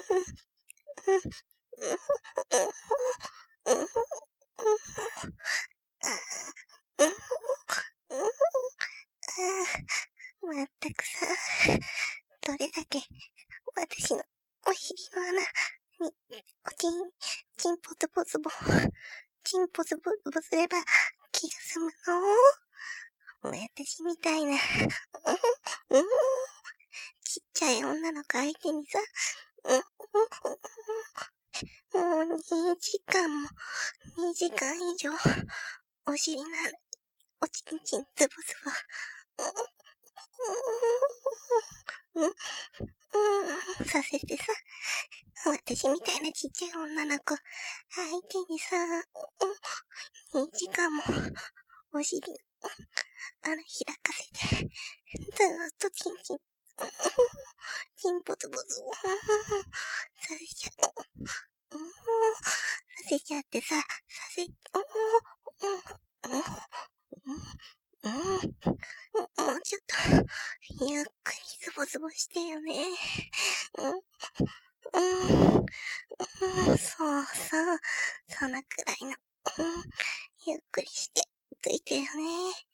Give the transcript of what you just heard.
まったくさ、どれだけ私のお尻の穴に、チンポズボズボ、チンポズボズボすれば気が済むの？私みたいな、ちっちゃい女の子相手にさ、もう2時間も、2時間以上、お尻の穴、おちんちんズボズボ、させてさ、私みたいなちっちゃい女の子相手にさ、2時間もお尻の穴開かせて、ずーっとチンチン、チンポズボズさせちゃう、させちゃってさ、もうちょっと、ゆっくりズボズボしてよね。そうそう、そのくらいの、ゆっくりして、ついてよね。